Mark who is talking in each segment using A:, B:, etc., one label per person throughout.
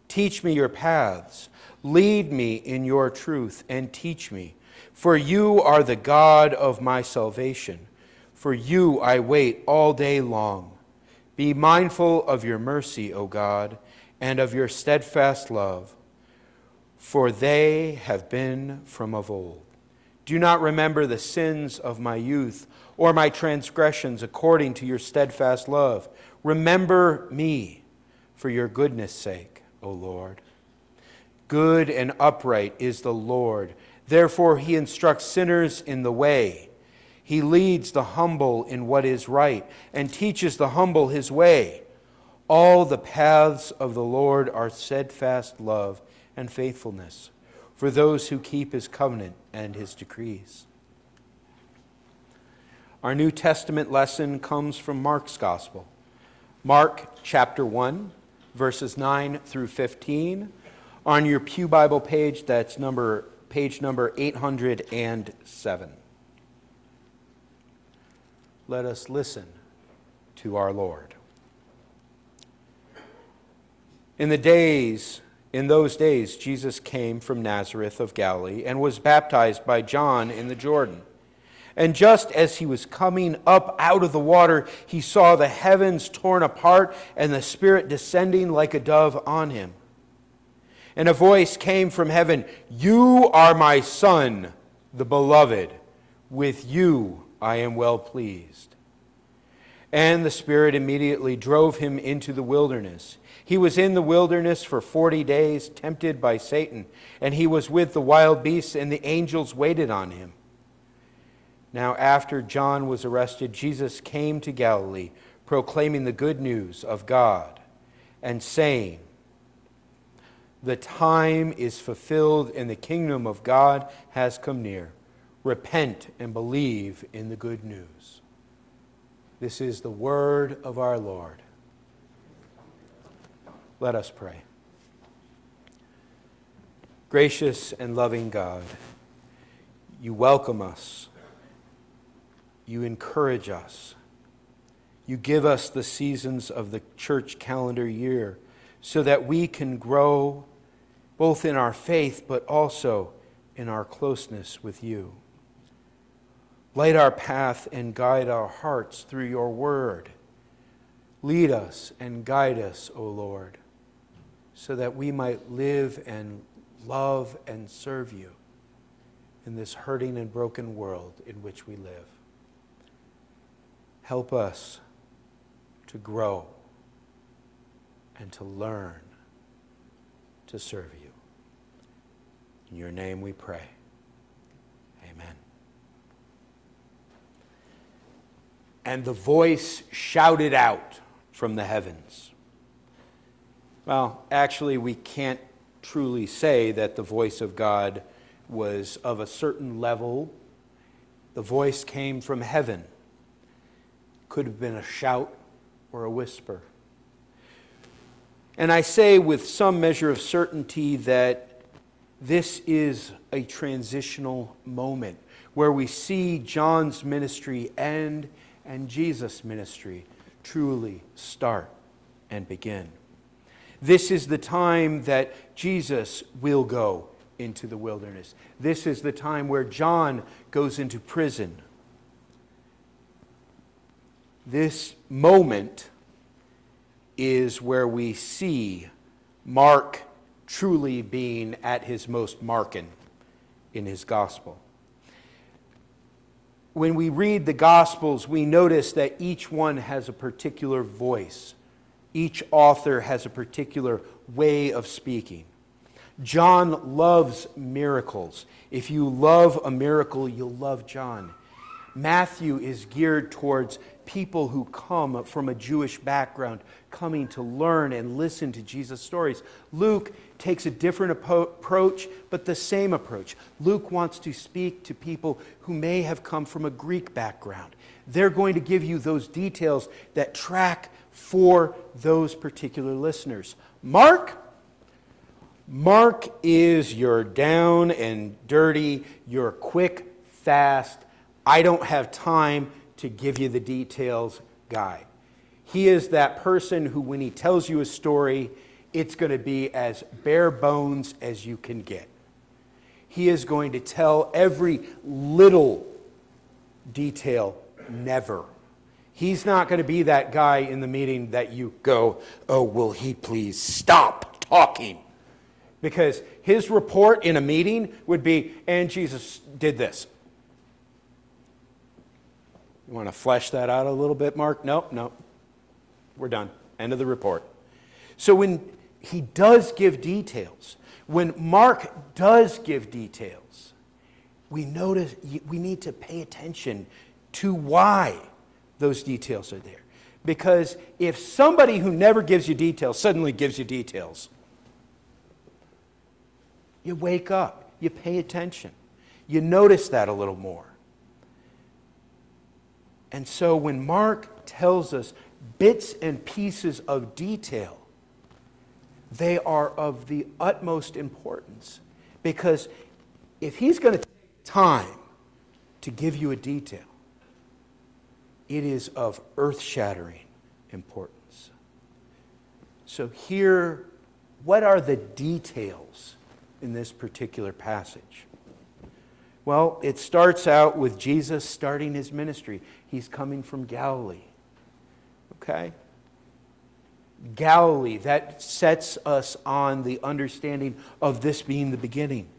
A: Teach me your paths. Lead me in your truth and teach me. For you are the God of my salvation. For you I wait all day long. Be mindful of your mercy, O God, and of your steadfast love, for they have been from of old. Do not remember the sins of my youth or my transgressions according to your steadfast love. Remember me for your goodness' sake, O Lord. Good and upright is the Lord. Therefore he instructs sinners in the way. He leads the humble in what is right and teaches the humble his way. All the paths of the Lord are steadfast love and faithfulness for those who keep his covenant and his decrees. Our New Testament lesson comes from Mark's Gospel. Mark chapter 1, verses 9 through 15. On your Pew Bible page, that's page number 807. Let us listen to our Lord. In those days, Jesus came from Nazareth of Galilee and was baptized by John in the Jordan. And just as he was coming up out of the water, he saw the heavens torn apart and the Spirit descending like a dove on him. And a voice came from heaven, "You are my Son, the beloved. With you I am well pleased." And the Spirit immediately drove him into the wilderness. He was in the wilderness for 40 days, tempted by Satan, and he was with the wild beasts, and the angels waited on him. Now after John was arrested, Jesus came to Galilee, proclaiming the good news of God, and saying, "The time is fulfilled, and the kingdom of God has come near. Repent and believe in the good news." This is the word of our Lord. Let us pray. Gracious and loving God, you welcome us. You encourage us. You give us the seasons of the church calendar year so that we can grow both in our faith but also in our closeness with you. Light our path and guide our hearts through your word. Lead us and guide us, O Lord, so that we might live and love and serve you in this hurting and broken world in which we live. Help us to grow and to learn to serve you. In your name we pray. Amen. And the voice shouted out from the heavens. Well, actually, we can't truly say that the voice of God was of a certain level. The voice came from heaven. Could have been a shout or a whisper. And I say with some measure of certainty that this is a transitional moment where we see John's ministry end and Jesus' ministry truly start and begin. This is the time that Jesus will go into the wilderness. This is the time where John goes into prison. This moment is where we see Mark truly being at his most marking in his gospel. When we read the Gospels, we notice that each one has a particular voice. Each author has a particular way of speaking. John loves miracles. If you love a miracle, you'll love John. Matthew is geared towards people who come from a Jewish background, coming to learn and listen to Jesus' stories. Luke takes a different approach, but the same approach. Luke wants to speak to people who may have come from a Greek background. They're going to give you those details that track for those particular listeners. Mark is your down and dirty, your quick, fast, I don't have time to give you the details guy. He is that person who, when he tells you a story, it's going to be as bare bones as you can get. He is going to tell every little detail never. He's not going to be that guy in the meeting that you go, oh, will he please stop talking? Because his report in a meeting would be, and Jesus did this. You want to flesh that out a little bit, Mark? No. We're done. End of the report. So when he does give details, when Mark does give details, we need to pay attention to why those details are there. Because if somebody who never gives you details suddenly gives you details, you wake up, you pay attention, you notice that a little more. And so when Mark tells us bits and pieces of detail, they are of the utmost importance. Because if he's going to take time to give you a detail, it is of earth-shattering importance. So here, what are the details in this particular passage? Well, it starts out with Jesus starting his ministry. He's coming from Galilee. Okay? Galilee, that sets us on the understanding of this being the beginning.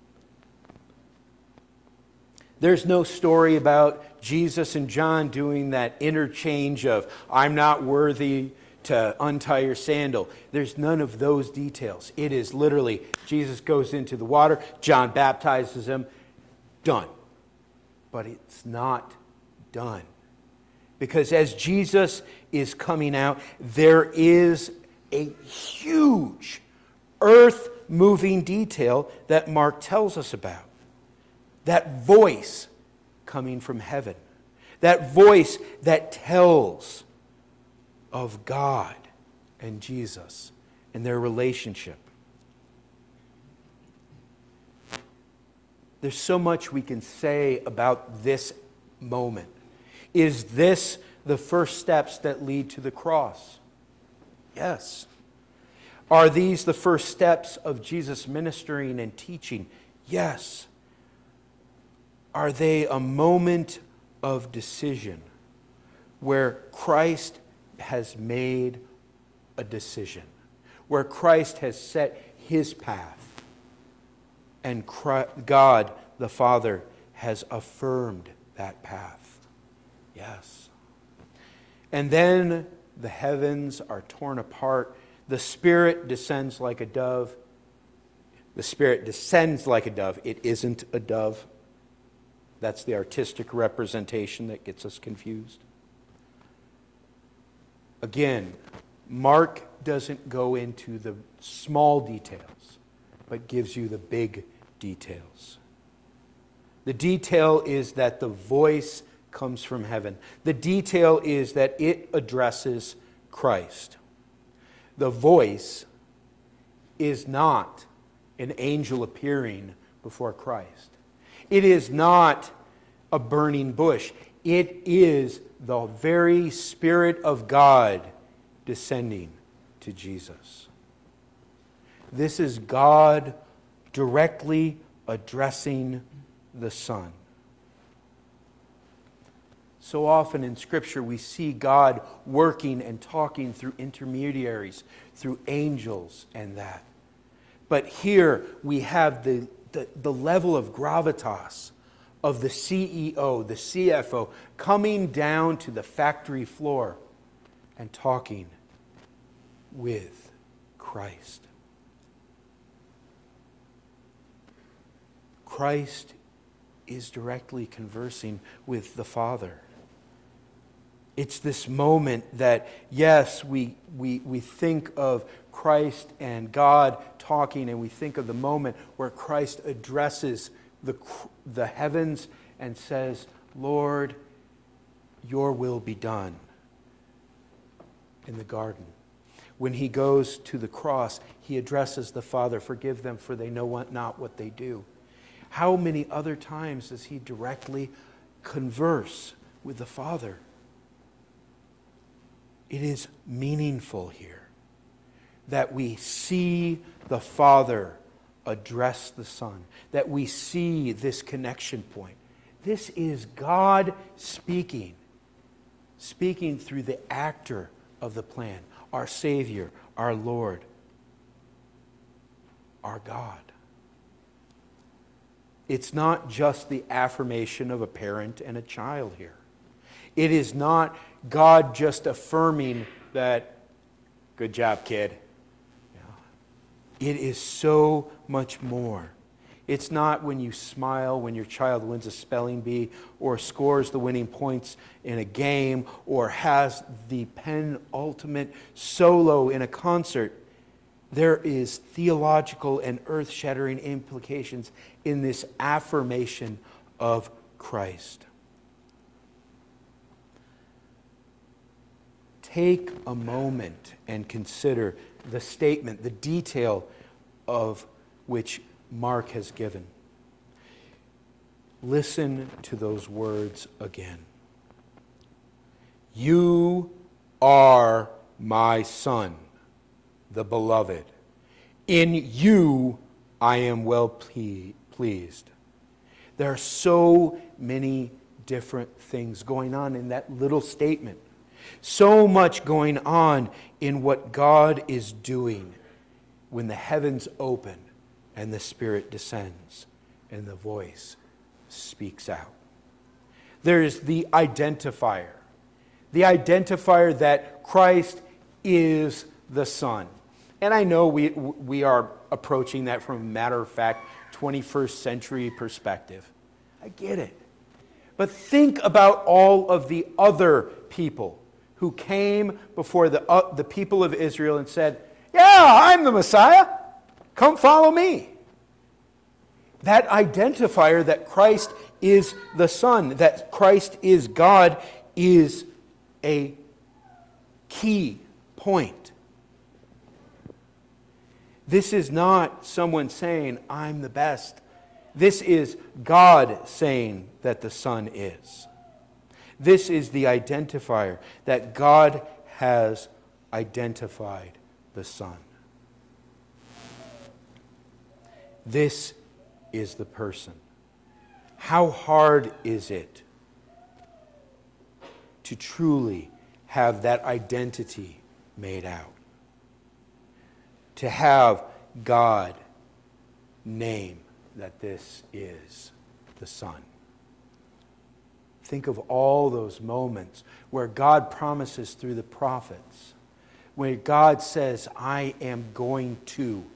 A: There's no story about Jesus and John doing that interchange of, I'm not worthy to untie your sandal. There's none of those details. It is literally, Jesus goes into the water, John baptizes him, done. But it's not done. Because as Jesus is coming out, there is a huge earth-moving detail that Mark tells us about. That voice coming from heaven. That voice that tells of God and Jesus and their relationship. There's so much we can say about this moment. Is this the first steps that lead to the cross? Yes. Are these the first steps of Jesus ministering and teaching? Yes. Are they a moment of decision where Christ has made a decision, where Christ has set his path, and God the Father has affirmed that path? Yes. And then the heavens are torn apart. The Spirit descends like a dove. The Spirit descends like a dove. It isn't a dove. That's the artistic representation that gets us confused. Again, Mark doesn't go into the small details, but gives you the big details. The detail is that the voice comes from heaven. The detail is that it addresses Christ. The voice is not an angel appearing before Christ. It is not a burning bush. It is the very Spirit of God descending to Jesus. This is God directly addressing the Son. So often in Scripture we see God working and talking through intermediaries, through angels and that. But here we have the level of gravitas of the CEO, the CFO, coming down to the factory floor and talking with Christ. Christ is directly conversing with the Father. It's this moment that, yes, we think of Christ and God talking, and we think of the moment where Christ addresses the heavens and says, Lord, your will be done in the garden. When he goes to the cross, he addresses the Father, forgive them for they know not what they do. How many other times does he directly converse with the Father? It is meaningful here. that we see the Father address the Son, that we see this connection point. This is God speaking through the actor of the plan, our Savior, our Lord, our God. It's not just the affirmation of a parent and a child here. It is not God just affirming that, good job, kid. It is so much more. It's not when you smile when your child wins a spelling bee or scores the winning points in a game or has the penultimate solo in a concert. There is theological and earth-shattering implications in this affirmation of Christ. Take a moment and consider the statement, the detail of which Mark has given. Listen to those words again. You are my Son, the beloved. In you I am well pleased. There are so many different things going on in that little statement. So much going on in what God is doing when the heavens open and the Spirit descends and the voice speaks out. There's the identifier that Christ is the Son. And I know we are approaching that from a matter-of-fact 21st century perspective. I get it. But think about all of the other people who came before the people of Israel and said, yeah, I'm the Messiah. Come follow me. That identifier that Christ is the Son, that Christ is God, is a key point. This is not someone saying, I'm the best. This is God saying that the Son is. This is the identifier that God has identified the Son. This is the person. How hard is it to truly have that identity made out? To have God name that this is the Son. Think of all those moments where God promises through the prophets, where God says, I am going to.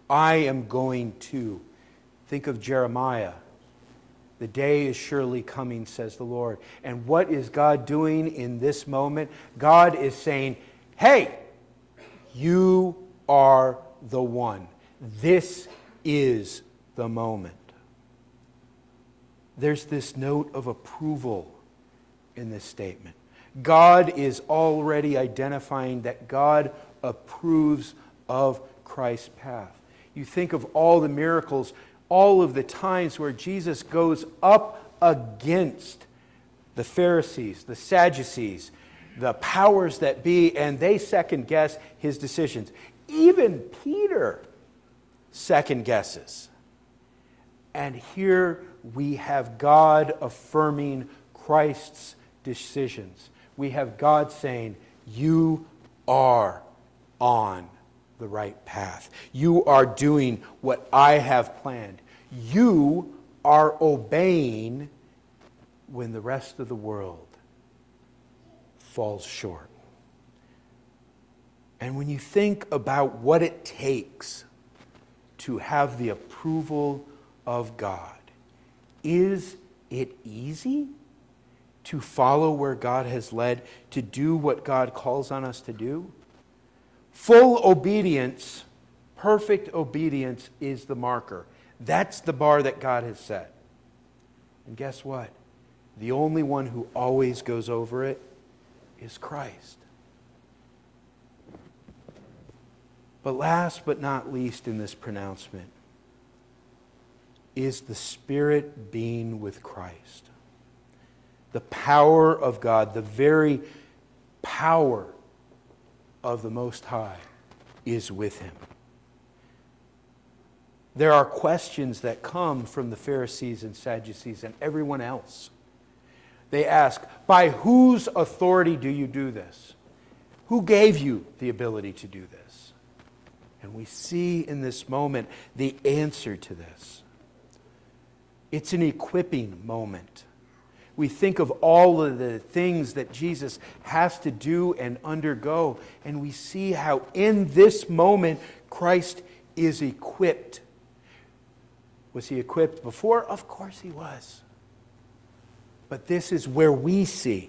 A: Think of Jeremiah. The day is surely coming, says the Lord. And what is God doing in this moment? God is saying, hey, you are the one. This is the moment. There's this note of approval in this statement. God is already identifying that God approves of Christ's path. You think of all the miracles, all of the times where Jesus goes up against the Pharisees, the Sadducees, the powers that be, and they second guess his decisions. Even Peter second guesses. And here we have God affirming Christ's decisions. We have God saying, you are on the right path. You are doing what I have planned. You are obeying when the rest of the world falls short. And when you think about what it takes to have the approval of God, is it easy to follow where God has led, to do what God calls on us to do? Full obedience, perfect obedience is the marker. That's the bar that God has set. And guess what? The only one who always goes over it is Christ. But last but not least in this pronouncement is the Spirit being with Christ. The power of God, the very power of the Most High, is with him. There are questions that come from the Pharisees and Sadducees and everyone else. They ask, by whose authority do you do this? Who gave you the ability to do this? And we see in this moment the answer to this. It's an equipping moment. We think of all of the things that Jesus has to do and undergo, and we see how in this moment Christ is equipped. Was he equipped before? Of course he was. But this is where we see.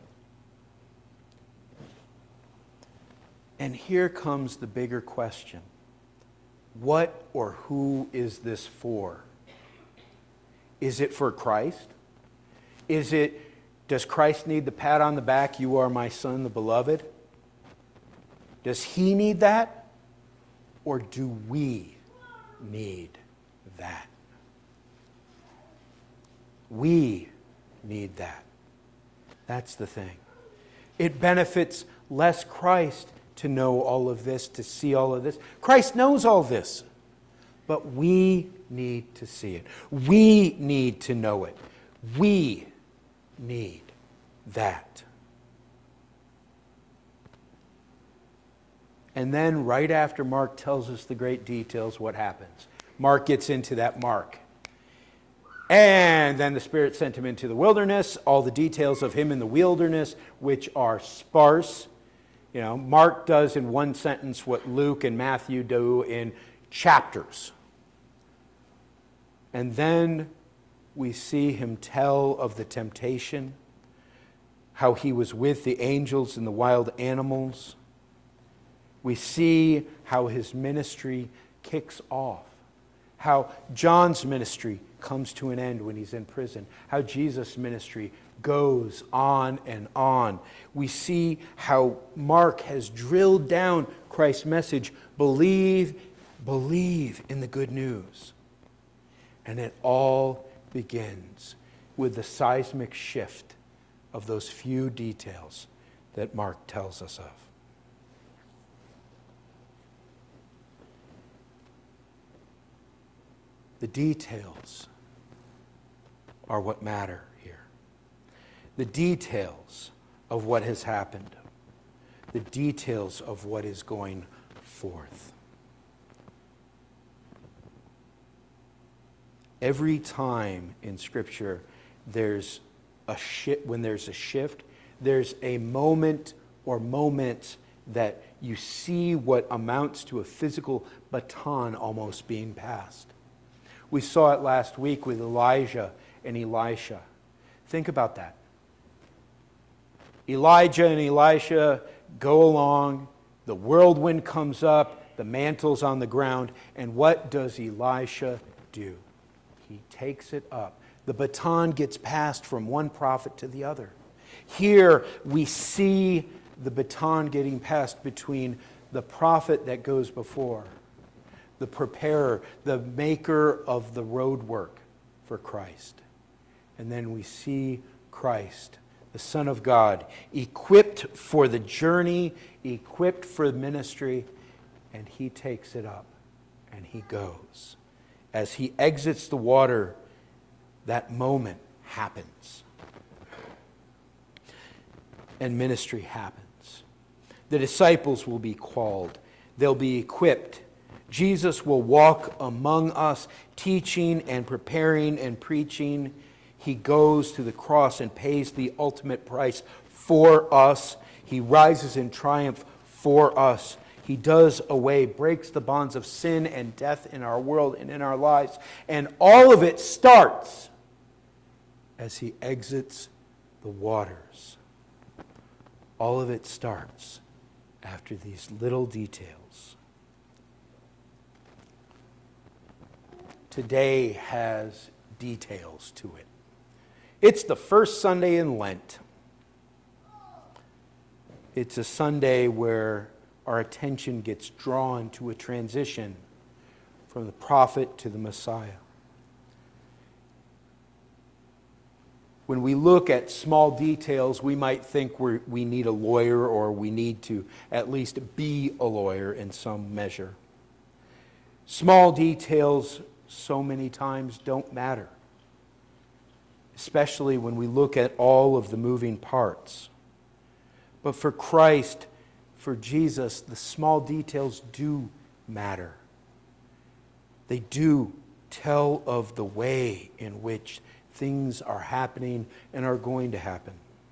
A: And here comes the bigger question. What or who is this for? Is it for Christ? Does Christ need the pat on the back, you are my son, the beloved? Does he need that? Or do we need that? We need that. That's the thing. It benefits less Christ to know all of this, to see all of this. Christ knows all this. But we need to see it. We need to know it. We need that. And then right after Mark tells us the great details, what happens? Mark gets into that Mark. And then the Spirit sent him into the wilderness, all the details of him in the wilderness, which are sparse. You know, Mark does in one sentence what Luke and Matthew do in chapters. And then we see him tell of the temptation, how he was with the angels and the wild animals. We see how his ministry kicks off, how John's ministry comes to an end when he's in prison, how Jesus' ministry goes on and on. We see how Mark has drilled down Christ's message, believe in the good news. And it all begins with the seismic shift of those few details that Mark tells us of. The details are what matter here. The details of what has happened. The details of what is going forth. Every time in Scripture there's a shift, when there's a shift, there's a moment or moments that you see what amounts to a physical baton almost being passed. We saw it last week with Elijah and Elisha. Think about that. Elijah and Elisha go along, the whirlwind comes up, the mantle's on the ground, and what does Elisha do? He takes it up. The baton gets passed from one prophet to the other. Here we see the baton getting passed between the prophet that goes before, the preparer, the maker of the road work for Christ. And then we see Christ, the Son of God, equipped for the journey, equipped for ministry, and he takes it up and he goes. As he exits the water, that moment happens. And ministry happens. The disciples will be called. They'll be equipped. Jesus will walk among us, teaching and preparing and preaching. He goes to the cross and pays the ultimate price for us. He rises in triumph for us. He does away, breaks the bonds of sin and death in our world and in our lives. And all of it starts as he exits the waters. All of it starts after these little details. Today has details to it. It's the first Sunday in Lent. It's a Sunday where our attention gets drawn to a transition from the prophet to the Messiah. When we look at small details, we might think we need a lawyer, or we need to at least be a lawyer in some measure. Small details so many times don't matter, especially when we look at all of the moving parts. But for Christ, for Jesus, the small details do matter. They do tell of the way in which things are happening and are going to happen.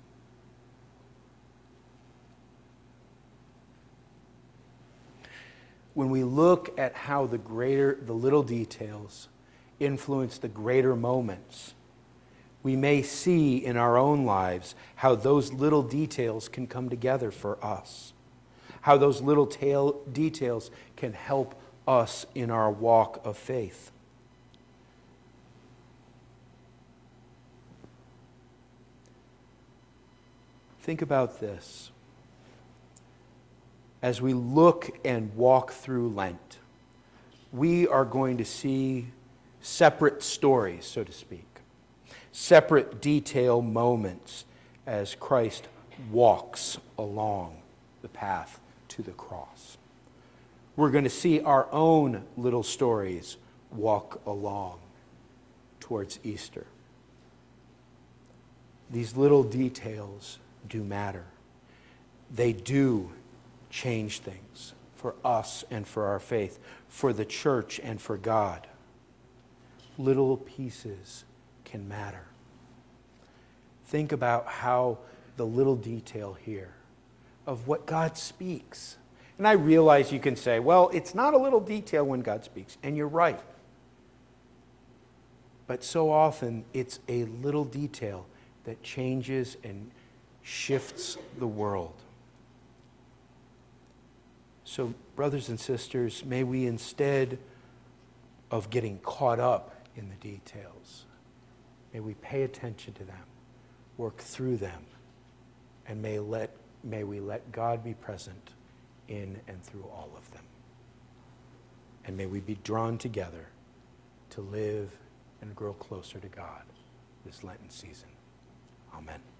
A: When we look at how the little details influence the greater moments, we may see in our own lives how those little details can come together for us, how those little details can help us in our walk of faith. Think about this. As we look and walk through Lent, we are going to see separate stories, so to speak, separate detail moments as Christ walks along the path to the cross. We're going to see our own little stories walk along towards Easter. These little details do matter. They do change things for us and for our faith, for the church and for God. Little pieces can matter. Think about how the little detail here of what God speaks. And I realize you can say, well, it's not a little detail when God speaks, and you're right. But so often it's a little detail that changes and shifts the world. So, brothers and sisters, may we, instead of getting caught up in the details, may we pay attention to them, work through them, and may we let God be present in and through all of them. And may we be drawn together to live and grow closer to God this Lenten season. Amen.